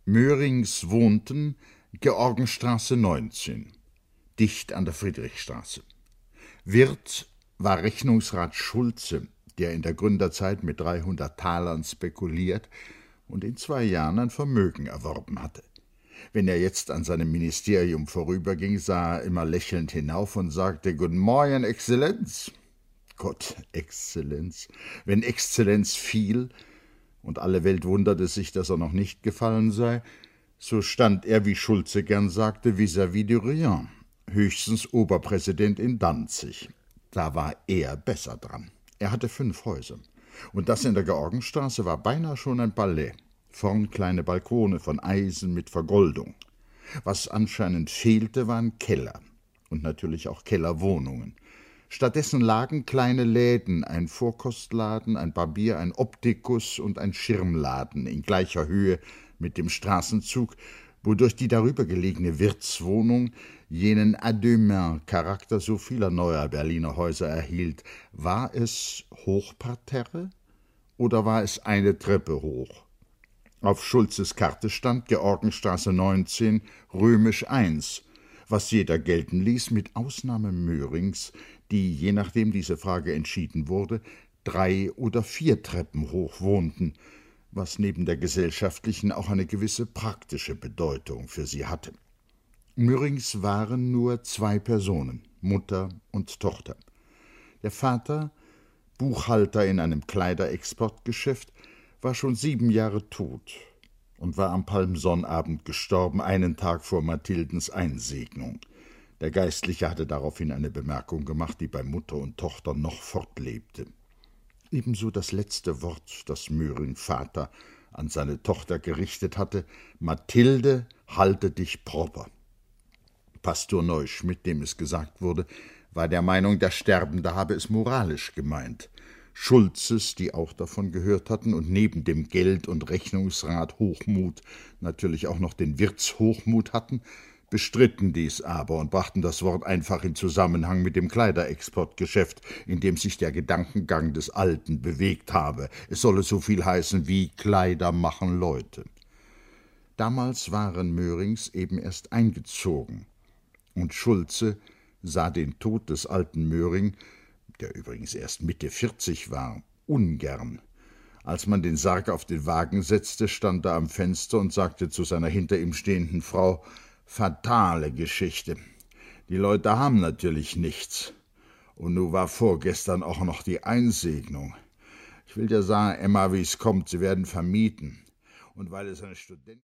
Möhrings wohnten Georgenstraße 19, dicht an der Friedrichstraße. Wirt war Rechnungsrat Schulze, der in der Gründerzeit mit 300 Talern spekuliert und in 2 Jahren ein Vermögen erworben hatte. Wenn er jetzt an seinem Ministerium vorüberging, sah er immer lächelnd hinauf und sagte: »Guten Morgen, Exzellenz.« Gott, Exzellenz, wenn Exzellenz fiel, und alle Welt wunderte sich, dass er noch nicht gefallen sei, so stand er, wie Schulze gern sagte, vis-à-vis du rien, höchstens Oberpräsident in Danzig. Da war er besser dran. Er hatte 5 Häuser. Und das in der Georgenstraße war beinahe schon ein Palais. Vorn kleine Balkone von Eisen mit Vergoldung. Was anscheinend fehlte, waren Keller. Und natürlich auch Kellerwohnungen. Stattdessen lagen kleine Läden, ein Vorkostladen, ein Barbier, ein Optikus und ein Schirmladen in gleicher Höhe mit dem Straßenzug, wodurch die darüber gelegene Wirtswohnung jenen à deux mains Charakter so vieler neuer Berliner Häuser erhielt. War es Hochparterre oder war es eine Treppe hoch? Auf Schulzes Karte stand Georgenstraße 19, römisch 1, was jeder gelten ließ, mit Ausnahme Möhrings, die, je nachdem diese Frage entschieden wurde, 3 oder 4 Treppen hoch wohnten, was neben der gesellschaftlichen auch eine gewisse praktische Bedeutung für sie hatte. Möhrings waren nur 2 Personen, Mutter und Tochter. Der Vater, Buchhalter in einem Kleiderexportgeschäft, war schon 7 Jahre tot und war am Palmsonnabend gestorben, einen Tag vor Mathildens Einsegnung. Der Geistliche hatte daraufhin eine Bemerkung gemacht, die bei Mutter und Tochter noch fortlebte. Ebenso das letzte Wort, das Möhring Vater an seine Tochter gerichtet hatte: »Mathilde, halte dich proper.« Pastor Neuschmidt, dem es gesagt wurde, war der Meinung, der Sterbende habe es moralisch gemeint. Schulzes, die auch davon gehört hatten und neben dem Geld- und Rechnungsrat Hochmut natürlich auch noch den Wirtshochmut hatten, bestritten dies aber und brachten das Wort einfach in Zusammenhang mit dem Kleiderexportgeschäft, in dem sich der Gedankengang des Alten bewegt habe. Es solle so viel heißen wie »Kleider machen Leute«. Damals waren Möhrings eben erst eingezogen, und Schulze sah den Tod des alten Möhring, der übrigens erst Mitte 40 war, ungern. Als man den Sarg auf den Wagen setzte, stand er am Fenster und sagte zu seiner hinter ihm stehenden Frau: »Fatale Geschichte. Die Leute haben natürlich nichts. Und nun war vorgestern auch noch die Einsegnung. Ich will dir sagen, Emma, wie es kommt, sie werden vermieten. Und weil es ein Student